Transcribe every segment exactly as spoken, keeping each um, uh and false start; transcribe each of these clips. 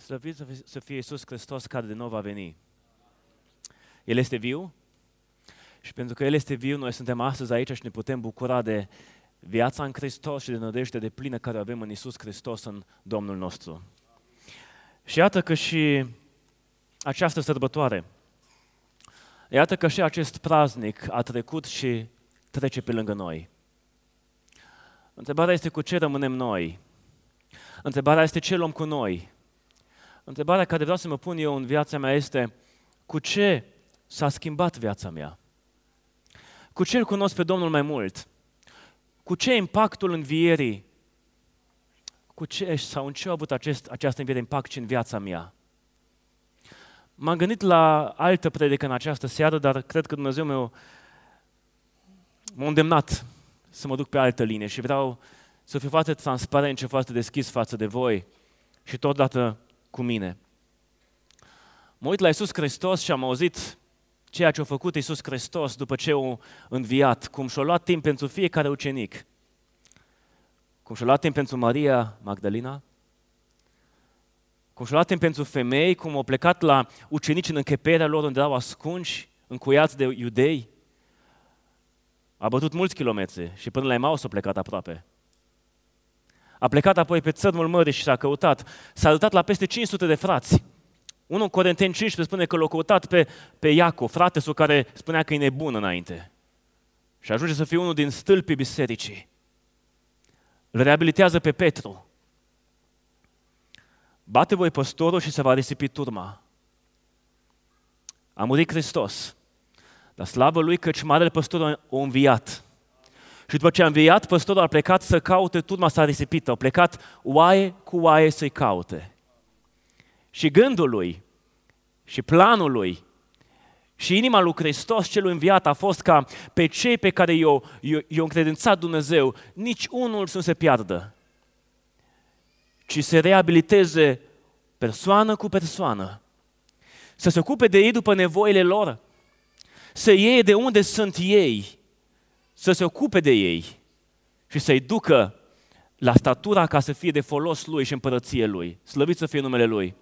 Slăvit să fie Iisus Hristos care de nou va veni. El este viu și pentru că El este viu, noi suntem astăzi aici și ne putem bucura de viața în Hristos și de nădejde de plină care o avem în Iisus Hristos, în Domnul nostru. Și iată că și această sărbătoare, iată că și acest praznic a trecut și trece pe lângă noi. Întrebarea este cu ce rămânem noi? Întrebarea este ce luăm cu noi? Întrebarea care vreau să mă pun eu în viața mea este cu ce s-a schimbat viața mea? Cu ce îl cunosc pe Domnul mai mult? Cu ce impactul învierii? Cu ce sau în ce a avut acest, această înviere impact și în viața mea? M-am gândit la altă predică în această seară, dar cred că Dumnezeu meu m-a îndemnat să mă duc pe altă linie și vreau să fiu foarte transparent și foarte deschis față de voi și totodată cu mine. Mă uit la Iisus Hristos și am auzit ceea ce a făcut Iisus Hristos după ce a înviat, cum și-a luat timp pentru fiecare ucenic, cum și-a luat timp pentru Maria Magdalena, cum și-a luat timp pentru femei, cum au plecat la ucenici în încheperea lor unde erau ascunși, încuiați de iudei. A bătut mulți kilometri și până la Emaus a plecat aproape. A plecat apoi pe țărmul mării și s-a căutat. S-a arătat la peste cinci sute de frați. Unul în Corinteni cincisprezece spune că l-a căutat pe, pe Iacov, fratesul care spunea că e nebun înainte. Și ajunge să fie unul din stâlpii bisericii. Îl reabilitează pe Petru. Bate voi păstorul și se va risipi turma. A murit Hristos. Dar slavă lui căci marele păstor a înviat. Și după ce a înviat, păstorul a plecat să caute turma sa risipită. A plecat oaie cu oaie să-i caute. Și gândul lui, și planul lui, și inima lui Hristos celui înviat a fost ca pe cei pe care i-o, i-o încredințat Dumnezeu, nici unul să nu se piardă, ci să reabiliteze persoană cu persoană, să se ocupe de ei după nevoile lor, să iei de unde sunt ei, să se ocupe de ei și să-i ducă la statura ca să fie de folos lui și împărăție lui. Slăvit să fie numele lui.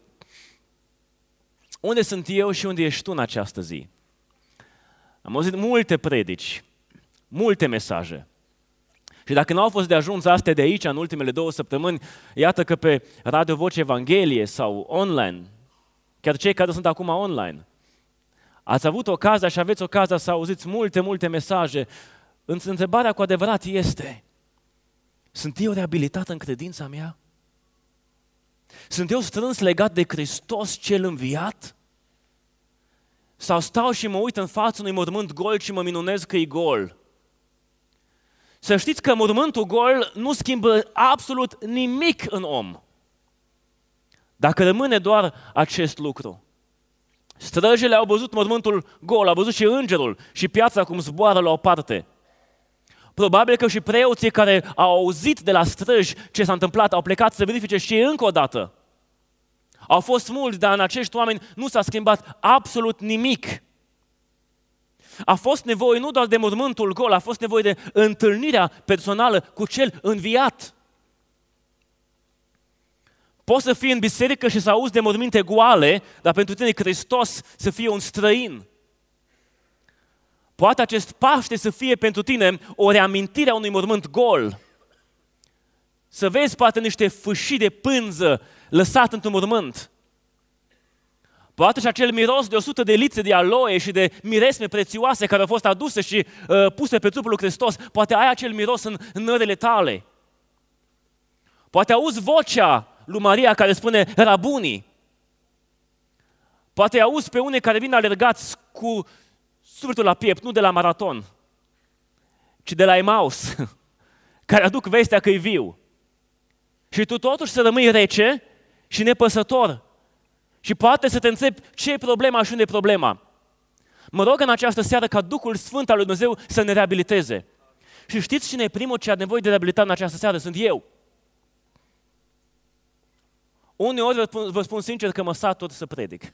Unde sunt eu și unde ești tu în această zi? Am auzit multe predici, multe mesaje. Și dacă nu au fost de ajuns astea de aici în ultimele două săptămâni, iată că pe Radio Voce Evanghelie sau online, chiar cei care sunt acum online, ați avut ocazia și aveți ocazia să auziți multe, multe mesaje. Însă întrebarea cu adevărat este, sunt eu reabilitat în credința mea? Sunt eu strâns legat de Hristos cel înviat? Sau stau și mă uit în fața unui mormânt gol și mă minunez că e gol? Să știți că mormântul gol nu schimbă absolut nimic în om. Dacă rămâne doar acest lucru. Străjile au văzut mormântul gol, au văzut și îngerul și piața cum zboară la o parte. Probabil că și preoții care au auzit de la străji ce s-a întâmplat au plecat să verifice și ei încă o dată. Au fost mulți, dar în acești oameni nu s-a schimbat absolut nimic. A fost nevoie nu doar de mormântul gol, a fost nevoie de întâlnirea personală cu cel înviat. Poți să fii în biserică și să auzi de morminte goale, dar pentru tine Hristos să fie un străin. Poate acest Paște să fie pentru tine o reamintire a unui mormânt gol. Să vezi poate niște fâșii de pânză lăsat într-un mormânt. Poate și acel miros de o sută de lițe de aloe și de miresme prețioase care au fost aduse și uh, puse pe trupul lui Hristos, poate ai acel miros în, în nările tale. Poate auzi vocea lui Maria care spune Rabunii. Poate auzi pe unii care vin alergați cu sufletul la piept, nu de la maraton, ci de la Emaus, care aduc vestea că e viu. Și tu totuși să rămâi rece și nepăsător. Și poate să te întrebi ce e problema și unde e problema. Mă rog în această seară ca Duhul Sfânt al lui Dumnezeu să ne reabiliteze. Și știți cine e primul ce are nevoie de reabilitate în această seară? Sunt eu. Uneori vă spun, vă spun sincer că mă satur să predic.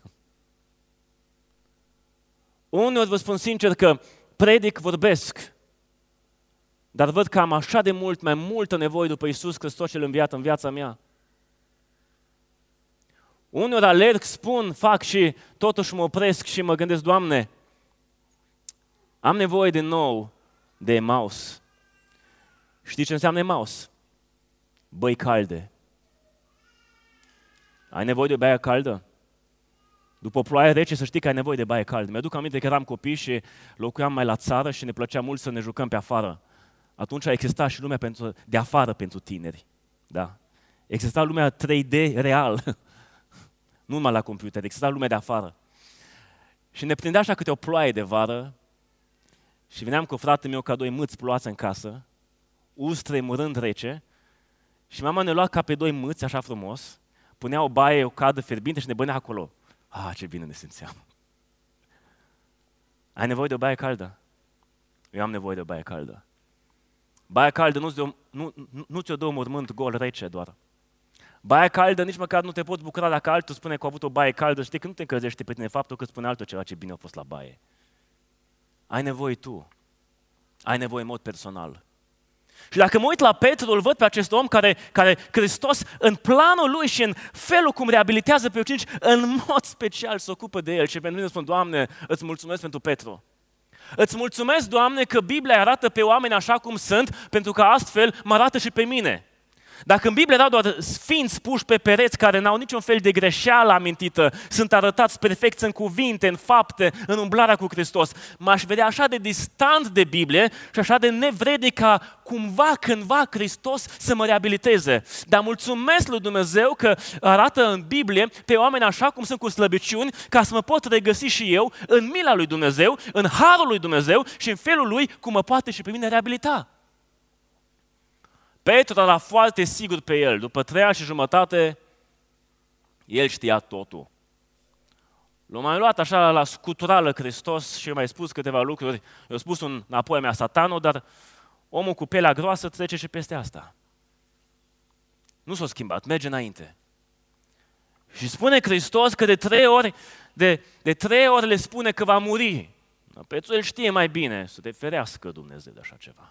Uneori vă spun sincer că predic, vorbesc, dar văd că am așa de mult, mai multă nevoie după Iisus Hristos cel înviat în viața mea. Uneori alerg, spun, fac și totuși mă opresc și mă gândesc, Doamne, am nevoie din nou de Emaus. Știi ce înseamnă Emaus? Băi calde. Ai nevoie de o baie caldă? După o ploaie rece, să știi că ai nevoie de baie caldă. Mi-aduc aminte că eram copii și locuiam mai la țară și ne plăcea mult să ne jucăm pe afară. Atunci exista și lumea pentru, de afară pentru tineri. Da? Exista lumea trei D real. Nu numai la computer, exista lumea de afară. Și ne prindea așa câte o ploaie de vară și veneam cu fratele meu ca doi mâți ploați în casă, uz tremurând rece, și mama ne lua ca pe doi mâți, așa frumos, punea o baie, o cadă fierbinte și ne bănea acolo. Ah, ce bine ne simțeam! Ai nevoie de o baie caldă? Eu am nevoie de o baie caldă. Baia caldă nu-ți dă, nu, nu, nu ți-o dă un mormânt gol rece doar. Baia caldă nici măcar nu te poți bucura dacă altul spune că a avut o baie caldă. Știi că nu te încălzește pe tine faptul că spune altul ceva ce bine a fost la baie. Ai nevoie tu. Ai nevoie în mod personal. Și dacă mă uit la Petru, îl văd pe acest om care, care Hristos, în planul lui și în felul cum reabilitează pe ucenici, în mod special se ocupă de el. Și pentru mine spun, Doamne, îți mulțumesc pentru Petru. Îți mulțumesc, Doamne, că Biblia arată pe oameni așa cum sunt, pentru că astfel mă arată și pe mine. Dacă în Biblie erau doar sfinți puși pe pereți care n-au niciun fel de greșeală amintită, sunt arătați perfecți în cuvinte, în fapte, în umblarea cu Hristos, m-aș vedea așa de distant de Biblie și așa de nevrednic ca cumva, cândva Hristos să mă reabiliteze. Dar mulțumesc lui Dumnezeu că arată în Biblie pe oameni așa cum sunt cu slăbiciuni, ca să mă pot regăsi și eu în mila lui Dumnezeu, în harul lui Dumnezeu și în felul lui cum mă poate și pe mine reabilita. Petru era foarte sigur pe el. După trei ani și jumătate, el știa totul. L-a mai luat așa la scuturală Hristos și i-a mai spus câteva lucruri. I-a spus un înapoi mea satanul, dar omul cu pielea groasă trece și peste asta. Nu s-a schimbat, merge înainte. Și spune Hristos că de trei ori, de, de trei ori le spune că va muri. Petru el știe mai bine să te ferească Dumnezeu de așa ceva.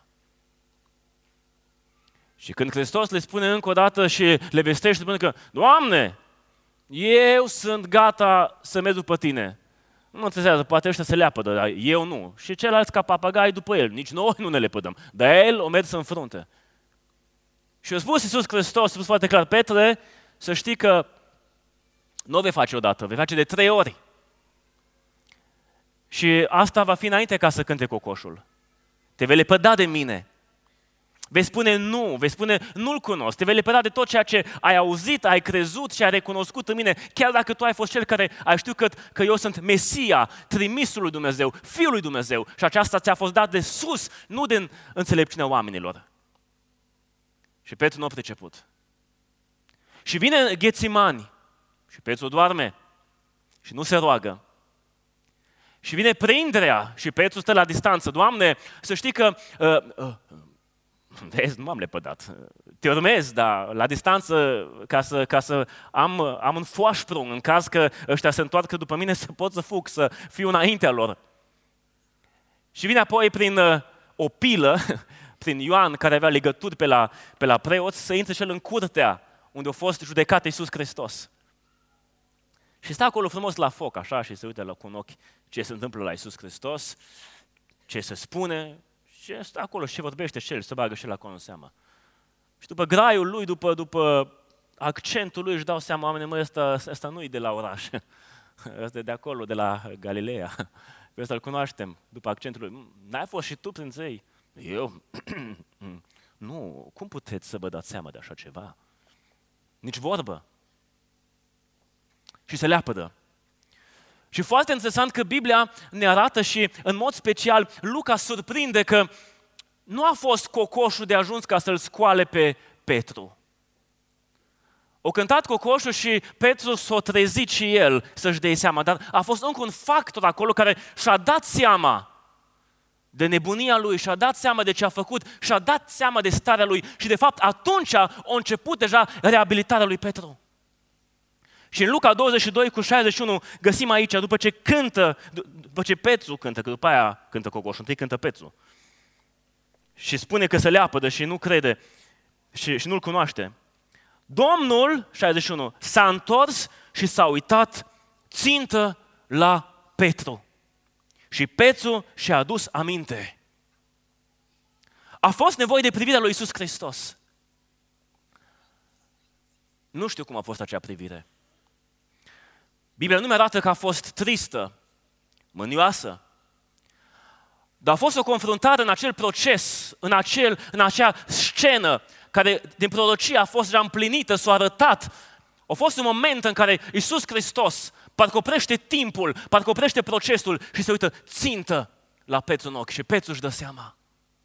Și când Hristos le spune încă o dată și le vestește, spune că, Doamne, eu sunt gata să merg după tine. Nu mă interesează, poate ăștia se leapădă, dar eu nu. Și ceilalți ca papagai după el. Nici noi nu ne lepădăm. Dar el o mers în frunte. Și a spus Iisus Hristos, a spus foarte clar, Petre, să știi că nu o vei face odată, vei face de trei ori. Și asta va fi înainte ca să cânte cocoșul. Te vei lepăda de mine. Vei spune nu, vei spune nu-L cunosc, te vei lepăda de tot ceea ce ai auzit, ai crezut și ai recunoscut în mine, chiar dacă tu ai fost cel care ai știut că, că eu sunt Mesia, trimisul lui Dumnezeu, Fiul lui Dumnezeu și aceasta ți-a fost dat de sus, nu din înțelepciunea oamenilor. Și Petru nu a priceput. Și vine Ghețimani și Petru doarme și nu se roagă. Și vine prinderea și Petru stă la distanță. Doamne, să știi că... Uh, uh, Vezi, nu m-am lepădat. Te urmez, dar la distanță, ca să, ca să am, am un foașprung, în caz că ăștia se întoarcă după mine, să pot să fug, să fiu înaintea lor. Și vine apoi prin uh, o pilă, prin Ioan, care avea legături pe la, pe la preoți, să intre și el în curtea unde a fost judecat Iisus Hristos. Și stă acolo frumos la foc, așa, și se uită la cu un ochi ce se întâmplă la Iisus Hristos, ce se spune. Și stă acolo și vorbește și el, se bagă și el acolo în seamă. Și după graiul lui, după, după accentul lui, își dau seama, oamenii, mă, ăsta, ăsta nu e de la oraș. Ăsta e de acolo, de la Galileea. Pe ăsta îl cunoaștem, după accentul lui. N-ai fost și tu printre ei? Eu? Nu, cum puteți să vă dați seama de așa ceva? Nici vorbă. Și se leapădă. Și foarte interesant că Biblia ne arată și, în mod special, Luca surprinde că nu a fost cocoșul de ajuns ca să-l scoale pe Petru. O cântat cocoșul și Petru s-a trezit și el să-și dea seama, dar a fost încă un factor acolo care și-a dat seama de nebunia lui, și-a dat seama de ce a făcut, și-a dat seama de starea lui și, de fapt, atunci a început deja reabilitarea lui Petru. Și în Luca douăzeci și doi cu șaizeci și unu găsim aici, după ce cântă, după ce Petru cântă, că după aia cântă cocoșul, întâi cântă Petru. Și spune că se leapădă și nu crede și, și nu-l cunoaște. Domnul, șaizeci și unu, s-a întors și s-a uitat țintă la Petru. Și Petru și-a adus aminte. A fost nevoie de privirea lui Iisus Hristos. Nu știu cum a fost acea privire. Biblia nu mi-arată că a fost tristă, mânioasă, dar a fost o confruntare în acel proces, în, acel, în acea scenă care din prorocie a fost deja împlinită, s-a arătat. A fost un moment în care Iisus Hristos parcă oprește timpul, parcă oprește procesul și se uită țintă la Petru în ochi și Petru își dă seama.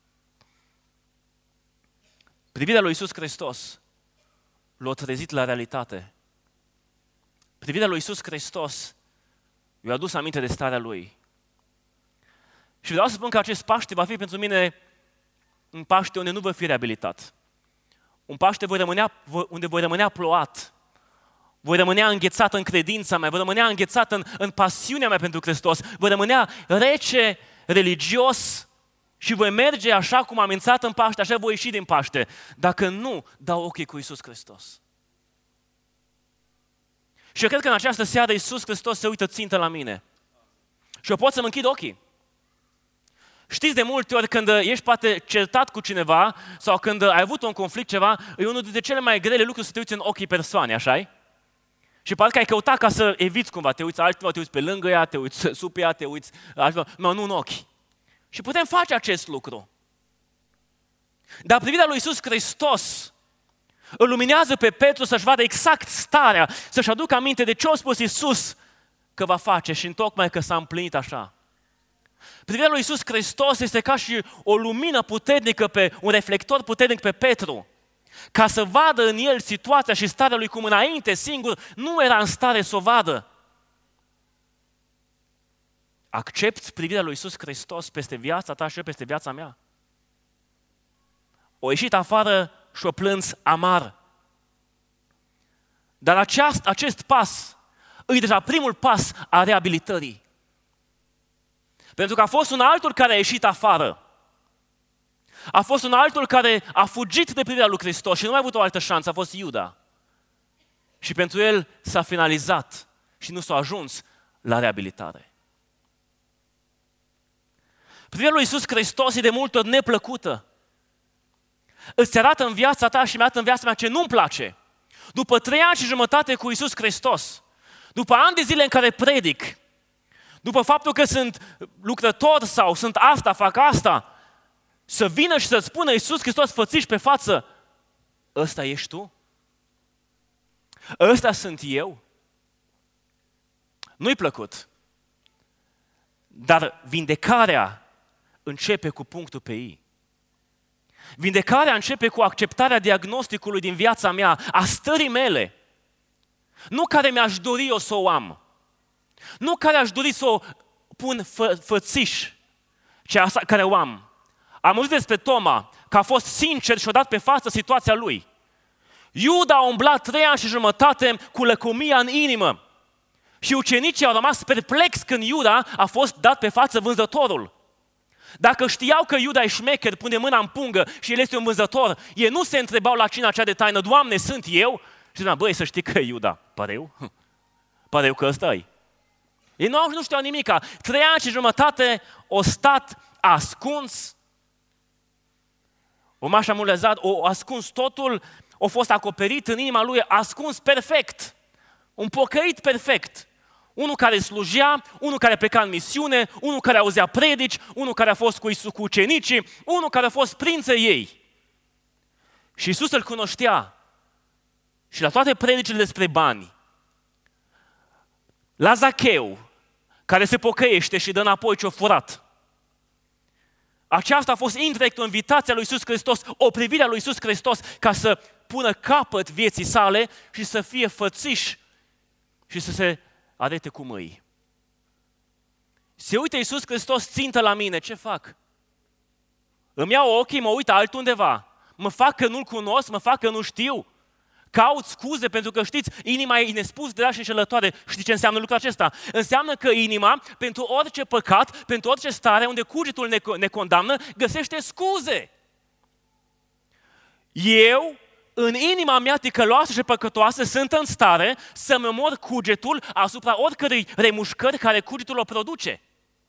Privirea lui Iisus Hristos l-a trezit la realitate. Privirea lui Iisus Hristos i-a adus aminte de starea Lui. Și vreau să spun că acest Paște va fi pentru mine un Paște unde nu voi fi reabilitat. Un Paște voi rămânea, unde voi rămânea plouat. Voi rămânea înghețat în credința mea, voi rămânea înghețat în, în pasiunea mea pentru Hristos. Voi rămânea rece, religios și voi merge așa cum am intrat în Paște, așa voi ieși din Paște. Dacă nu dau ochii cu Iisus Hristos. Și eu cred că în această seară Iisus Hristos se uită țintă la mine. Și eu pot să-mi închid ochii. Știți, de multe ori când ești poate certat cu cineva sau când ai avut un conflict ceva, e unul dintre cele mai grele lucruri să te uiți în ochii persoanei, așa-i? Și parcă ai căutat ca să eviți cumva, te uiți altceva, te uiți pe lângă ea, te uiți sub ea, te uiți altceva, nu, nu în ochi. Și putem face acest lucru. Dar privirea lui Iisus Hristos îl luminează pe Petru să-și vadă exact starea, să-și aducă aminte de ce a spus Iisus că va face și întocmai că s-a împlinit așa. Privirea lui Iisus Hristos este ca și o lumină puternică, pe, un reflector puternic pe Petru, ca să vadă în el situația și starea lui cum înainte, singur, nu era în stare să o vadă. Accepți privirea lui Iisus Hristos peste viața ta și eu peste viața mea? O ieșit afară și o plâns amar. Dar aceast, acest pas e deja primul pas a reabilitării. Pentru că a fost un altul care a ieșit afară. A fost un altul care a fugit de privirea lui Hristos și nu a avut o altă șansă, a fost Iuda. Și pentru el s-a finalizat și nu s-a ajuns la reabilitare. Privirea lui Iisus Hristos e de multe ori neplăcută. Îți arată în viața ta și mi-arată în viața mea ce nu-mi place. După trei ani și jumătate cu Iisus Hristos, după ani de zile în care predic, după faptul că sunt lucrător sau sunt asta, fac asta, să vină și să-ți spună Iisus Hristos fățiș pe față, ăsta ești tu? Ăsta sunt eu? Nu-i plăcut. Dar vindecarea începe cu punctul pe I. Vindecarea începe cu acceptarea diagnosticului din viața mea, a stării mele. Nu care mi-aș dori eu să o am. Nu care aș dori să o pun fă, fățiș, ci asta care o am. Am auzit despre Toma, că a fost sincer și a dat pe față situația lui. Iuda a umblat trei ani și jumătate cu lăcomia în inimă. Și ucenicii au rămas perplex când Iuda a fost dat pe față vânzătorul. Dacă știau că Iuda e șmecher, pune mâna în pungă și el este un vânzător, ei nu se întrebau la cina cea de taină, Doamne, sunt eu? Și ziceam, băi, să știi că e Iuda. Pare eu? Pare eu că ăsta-i. Ei nu, nu știau nimica. Trei ani și jumătate o stat ascuns, o mașa mulezat, o ascuns totul, o fost acoperit în inima lui, ascuns perfect. Un pocăit perfect. Unul care slujea, unul care pleca în misiune, unul care auzea predici, unul care a fost cu, Iisus, cu ucenicii, unul care a fost prințe ei. Și Iisus îl cunoștea. Și la toate predicile despre bani, la Zacheu, care se pocăiește și dă înapoi ce-o furat. Aceasta a fost indirect o invitație a lui Iisus Hristos, o privire a lui Iisus Hristos ca să pună capăt vieții sale și să fie fățiș și să se arete cu mâini. Se uită Iisus Hristos țintă la mine, ce fac? Îmi iau ochii, mă uit altundeva, mă fac că nu-L cunosc, mă fac că nu știu, caut scuze pentru că știți, inima e nespus de rea și înșelătoare. Știți ce înseamnă lucrul acesta? Înseamnă că inima, pentru orice păcat, pentru orice stare unde cugetul ne, ne condamnă, găsește scuze. Eu în inima mea ticăloasă și păcătoasă sunt în stare să-mi omor cugetul asupra oricărei remușcări care cugetul o produce.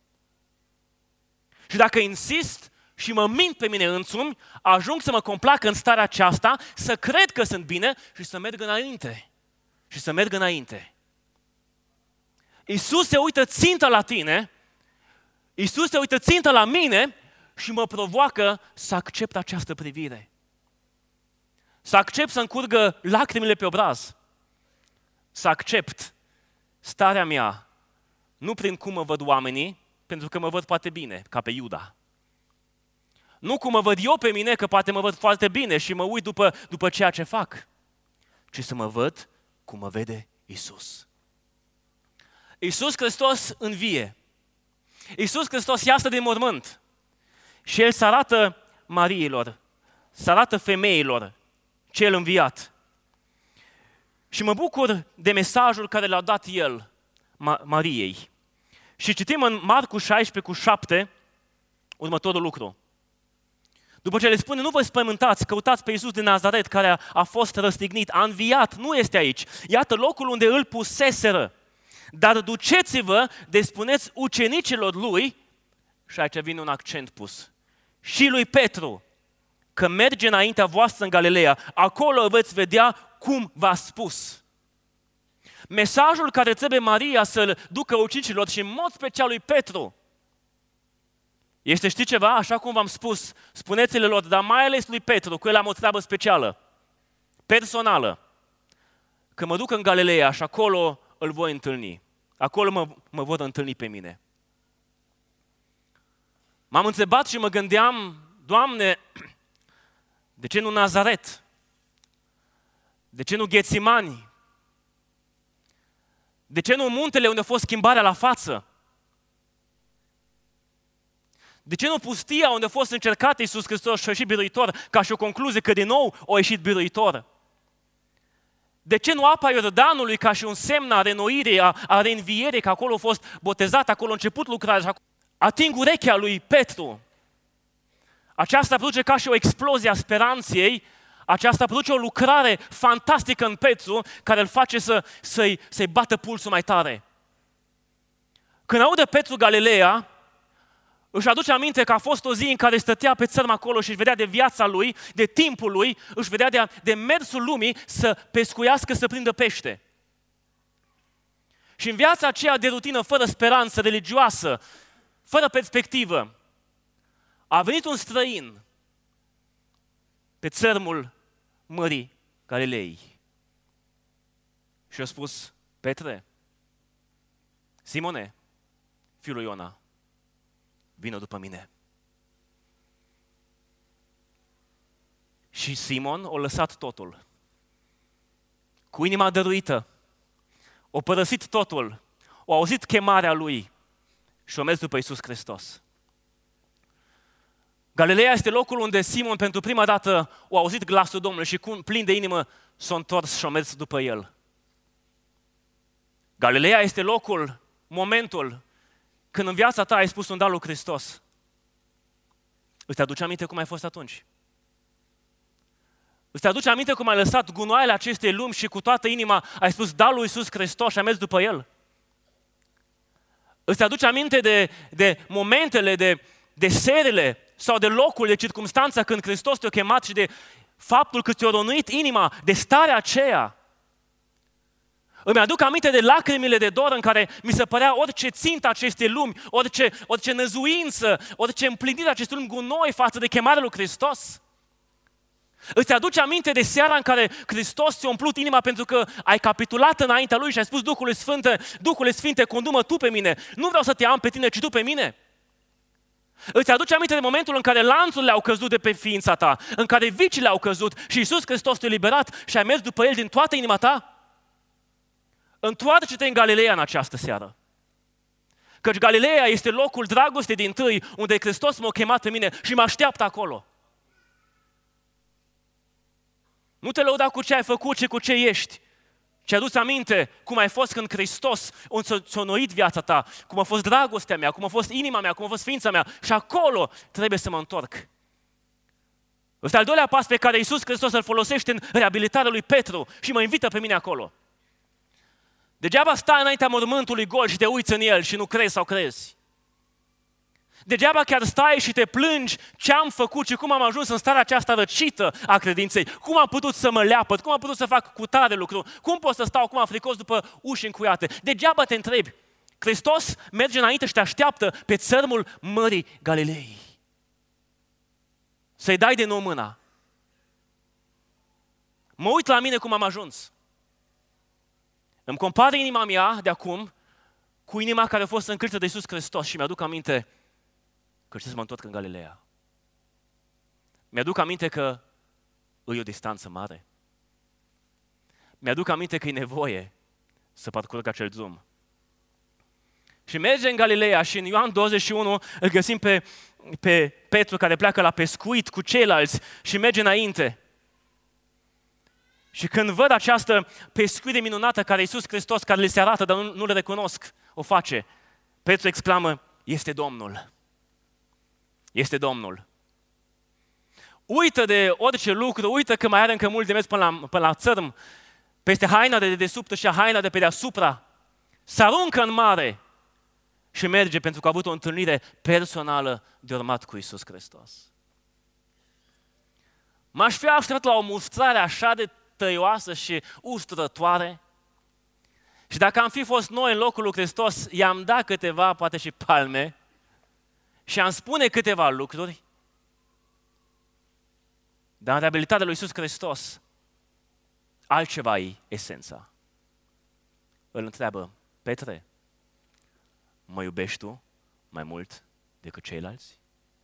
Și dacă insist și mă mint pe mine însumi, ajung să mă complac în starea aceasta, să cred că sunt bine și să merg înainte. Și să merg înainte. Iisus se uită țintă la tine, Iisus se uită țintă la mine și mă provoacă să accept această privire. Să accept să-mi curgă lacrimile pe obraz. Să accept starea mea, nu prin cum mă văd oamenii, pentru că mă văd poate bine, ca pe Iuda. Nu cum mă văd eu pe mine, că poate mă văd foarte bine și mă uit după, după ceea ce fac, ci să mă văd cum mă vede Iisus. Iisus Hristos învie. Iisus Hristos iasă din mormânt și El se arată Mariilor, se arată femeilor, Cel înviat. Și mă bucur de mesajul care l-a dat El Mariei. Și citim în Marcu șaisprezece cu șapte următorul lucru. După ce le spune, nu vă spământați, căutați pe Iisus din Nazaret, care a, a fost răstignit, a înviat, nu este aici. Iată locul unde îl puseseră. Dar duceți-vă de spuneți ucenicilor lui, și aici vine un accent pus, și lui Petru, că merge înaintea voastră în Galileea, acolo veți vedea cum v-a spus. Mesajul care trebuie Maria să-l ducă ucenicilor și în mod special lui Petru, este, știi ceva? Așa cum v-am spus, spuneți-le lor, dar mai ales lui Petru, cu el am o treabă specială, personală, că mă duc în Galileea și acolo îl voi întâlni. Acolo mă, mă vor întâlni pe mine. M-am întrebat și mă gândeam, Doamne, de ce nu Nazaret? De ce nu Ghețimani? De ce nu muntele unde a fost schimbarea la față? De ce nu pustia unde a fost încercat Iisus Hristos și a ieșit biruitor, ca și o concluzie că din nou a ieșit biruitor? De ce nu apa Iordanului ca și un semn a renoirii, a, a reînvierii, că acolo a fost botezat, acolo a început lucrarea? Ating urechea lui Petru. Aceasta produce ca și o explozie a speranței, aceasta produce o lucrare fantastică în Petru, care îl face să, să-i, să-i bată pulsul mai tare. Când aude Petru Galileea, își aduce aminte că a fost o zi în care stătea pe țărm acolo și își vedea de viața lui, de timpul lui, își vedea de, de mersul lumii să pescuiască, să prindă pește. Și în viața aceea de rutină, fără speranță religioasă, fără perspectivă, a venit un străin pe țărmul Mării Galilei și a spus, Petre, Simone, fiul lui Iona, vină după mine. Și Simon a lăsat totul. Cu inima dăruită, a părăsit totul, a auzit chemarea lui și a mers după Iisus Hristos. Galileea este locul unde Simon pentru prima dată a auzit glasul Domnului și cu plin de inimă s-a întors și a mers după el. Galileea este locul, momentul când în viața ta ai spus un da lui Hristos. Îți aduce aminte cum ai fost atunci? Îți aduce aminte cum ai lăsat gunoaiele acestei lumi și cu toată inima ai spus da lui Iisus Hristos și ai mers după El? Îți aduce aminte de, de momentele, de, de serele sau de locul, de circumstanța când Hristos te-a chemat și de faptul că ți-a ronuit inima, de starea aceea? Îmi aduc aminte de lacrimile de dor în care mi se părea orice țintă acestei lumi, orice, orice năzuință, orice împlinire acestui lumi gunoi față de chemarea lui Hristos. Îți aduce aminte de seara în care Hristos ți-a umplut inima pentru că ai capitulat înaintea Lui și ai spus Duhului Sfânt, Duhule Sfinte, condu-mă Tu pe mine, nu vreau să te am pe tine, ci Tu pe mine. Îți aduce aminte de momentul în care lanțurile au căzut de pe ființa ta, în care vicile au căzut și Iisus Hristos te-a eliberat și ai mers după El din toată inima ta? Întoarce-te în Galileea în această seară. Căci Galileea este locul dragostei din tâi, unde Hristos m-a chemat pe mine și mă așteaptă acolo. Nu te lăuda cu ce ai făcut, ci cu ce ești. Și adu-ți aminte cum ai fost când Hristos ți-a înnoit viața ta, cum a fost dragostea mea, cum a fost inima mea, cum a fost ființa mea. Și acolo trebuie să mă întorc. Ăsta al doilea pas pe care Iisus Hristos îl folosește în reabilitarea lui Petru și mă invită pe mine acolo. Degeaba stai înaintea mormântului gol și te uiți în el și nu crezi sau crezi. Degeaba chiar stai și te plângi ce am făcut și cum am ajuns în starea aceasta răcită a credinței. Cum am putut să mă leapăt, cum am putut să fac cutare lucru, cum pot să stau acum fricos după uși încuiate. Degeaba te întrebi. Hristos merge înainte și te așteaptă pe țărmul Mării Galilei. Să-i dai de nou mâna. Mă uit la mine cum am ajuns. Îmi compar inima mea de acum cu inima care a fost încălzită de Iisus Hristos și mi-aduc aminte că știu să mă întorc în Galileea. Mi-aduc aminte că îi o distanță mare. Mi-aduc aminte că e nevoie să parcurg acel drum. Și merge în Galileea și în Ioan douăzeci și unu îl găsim pe, pe Petru care pleacă la pescuit cu ceilalți și merge înainte. Și când văd această pescuire minunată care Iisus Hristos, care le se arată, dar nu, nu le recunosc, o face, Petru exclamă, este Domnul. Este Domnul. Uită de orice lucru, uită că mai are încă mult de mers până la, până la țărm, peste haina de dedesubtă și haina de pe deasupra, se aruncă în mare și merge pentru că a avut o întâlnire personală de urmat cu Iisus Hristos. M-aș fi așteptat la o mustrare așa de tăioasă și usturătoare și dacă am fi fost noi în locul lui Hristos, i-am dat câteva, poate și palme, și am spune câteva lucruri, dar în reabilitatea lui Iisus Hristos, altceva e esența. Îl întreabă, Petre, mă iubești tu mai mult decât ceilalți?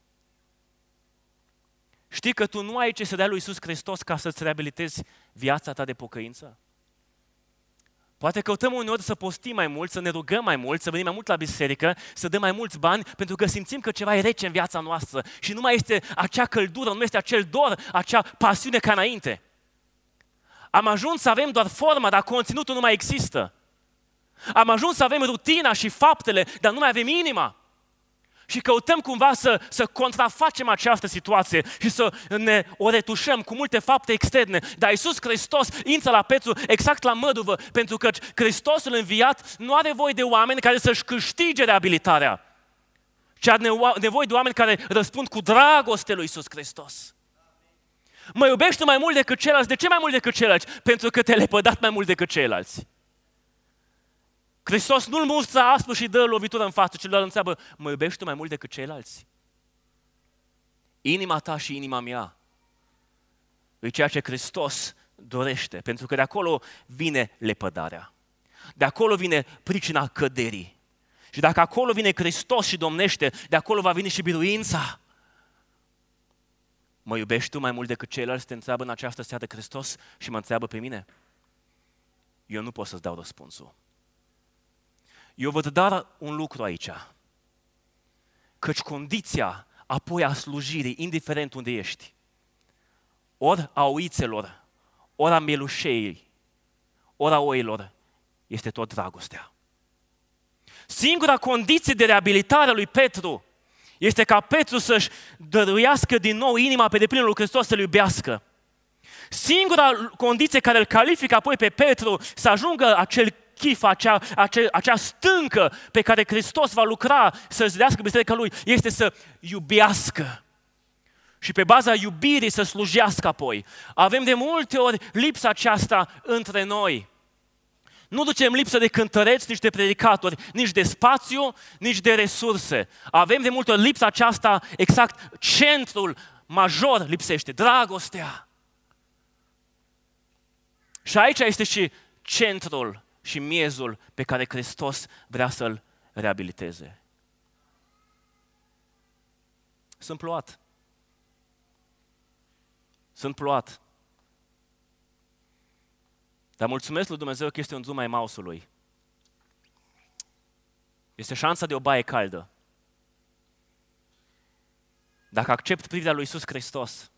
Știi că tu nu ai ce să dea lui Iisus Hristos ca să-ți reabilitezi viața ta de pocăință? Poate căutăm uneori să postim mai mult, să ne rugăm mai mult, să venim mai mult la biserică, să dăm mai mulți bani, pentru că simțim că ceva e rece în viața noastră și nu mai este acea căldură, nu mai este acel dor, acea pasiune ca înainte. Am ajuns să avem doar forma, dar conținutul nu mai există. Am ajuns să avem rutina și faptele, dar nu mai avem inima. Și căutăm cumva să, să contrafacem această situație și să ne o retușăm cu multe fapte externe. Dar Iisus Hristos intră la Petru exact la măduvă, pentru că Hristosul înviat nu are nevoie de oameni care să-și câștige reabilitarea, ci are nevoie de oameni care răspund cu dragoste lui Iisus Hristos. Mă iubești mai mult decât ceilalți. De ce mai mult decât ceilalți? Pentru că te-ai lepădat mai mult decât ceilalți. Hristos nu-l mustră aspru și dă lovitură în față, ci doar întreabă, mă iubești tu mai mult decât ceilalți? Inima ta și inima mea e ceea ce Hristos dorește, pentru că de acolo vine lepădarea. De acolo vine pricina căderii. Și dacă acolo vine Hristos și domnește, de acolo va veni și biruința. Mă iubești tu mai mult decât ceilalți? Te întreabă în această seară Hristos și mă întreabă pe mine. Eu nu pot să-ți dau răspunsul. Eu văd dar un lucru aici, căci condiția apoi a slujirii, indiferent unde ești, ori a oițelor, ori a mielușei, ori a oilor, este tot dragostea. Singura condiție de reabilitare a lui Petru este ca Petru să-și dăruiască din nou inima pe deplin lui Hristos, să-L iubească. Singura condiție care îl califică apoi pe Petru să ajungă acel chif, acea, acea, acea stâncă pe care Hristos va lucra să zidească biserica Lui, este să iubească. Și pe baza iubirii să slujească apoi. Avem de multe ori lipsa aceasta între noi. Nu ducem lipsă de cântăreți, nici de predicatori, nici de spațiu, nici de resurse. Avem de multe ori lipsa aceasta, exact centrul major lipsește, dragostea. Și aici este și centrul și miezul pe care Hristos vrea să-l reabiliteze. Sunt plouat. Sunt plouat. Dar mulțumesc lui Dumnezeu că este un drum mai Emausului. Este șansa de o baie caldă. Dacă accept privirea lui Iisus Hristos,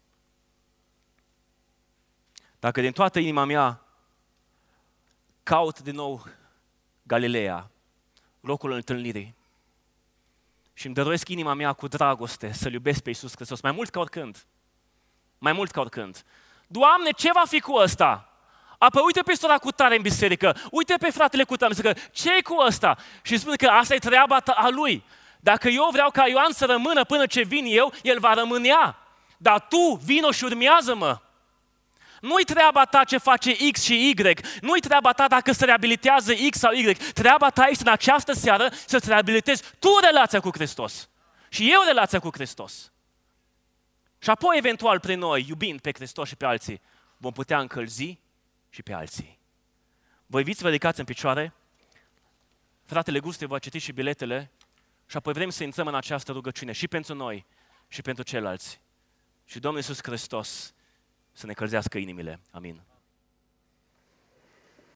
dacă din toată inima mea caut din nou Galileea, locul întâlnirii, și îmi dăruiesc inima mea cu dragoste să-L iubesc pe Iisus Hristos, mai mult ca oricând, mai mult ca oricând. Doamne, ce va fi cu ăsta? Apoi uite pe sora cu tare în biserică, uite pe fratele cu tare în biserică, ce-i cu ăsta? Și spune că asta e treaba ta, a lui. Dacă eu vreau ca Ioan să rămână până ce vin eu, el va rămânea. Dar tu vino și urmează-mă. Nu-i treaba ta ce face X și Y, nu-i treaba ta dacă se reabilitează X sau Y. Treaba ta este în această seară să-ți reabilitezi tu relația cu Hristos. Și eu relația cu Hristos. Și apoi, eventual, prin noi, iubind pe Hristos și pe alții, vom putea încălzi și pe alții. Vă invit să vă ridicați în picioare. Fratele Guste va citi și biletele și apoi vrem să intrăm în această rugăciune și pentru noi și pentru ceilalți. Și Domnul Iisus Hristos să ne călzească inimile. Amin.